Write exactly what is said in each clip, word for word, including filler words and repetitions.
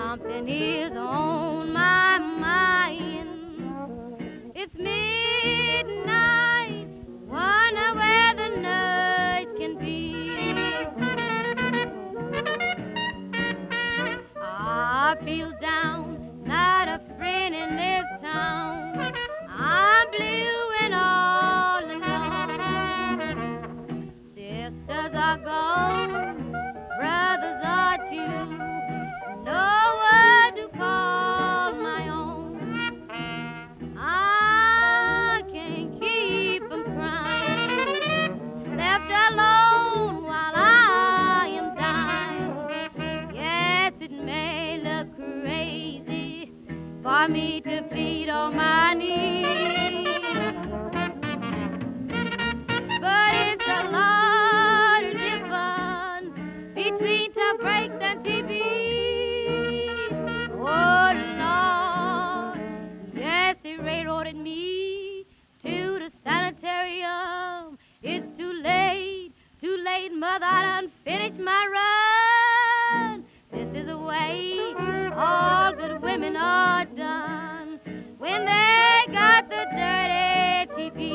Something is on my mind. It's midnight, wonder where the night can be. I feel down, not a friend in this town. I'm blue and all alone. Sisters are gone, brothers are too. No one to call my own. I can't keep from crying, left alone while I am dying. Yes, it may look crazy for me to plead on my knees, but it's a lot of difference between tough breaks and T V. Oh, Lord, yes, they railroaded me to the sanitarium. It's too late, too late, mother, I done finished my run. This is the way all good women are done when they got the dirty T V.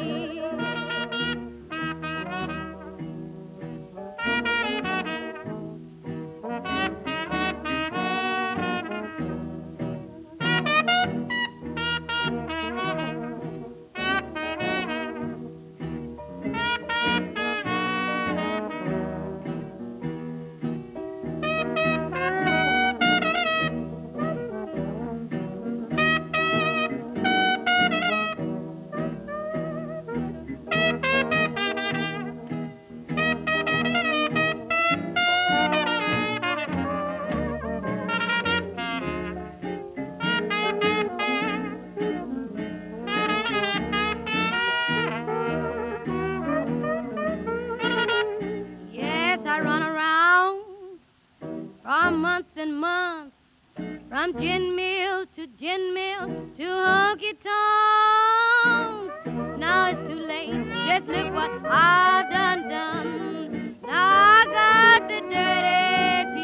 Yes, I run around from months and months, from gin mill to gin mill to honky tonk. Now it's too late, just look what I've done done. Now I got the dirty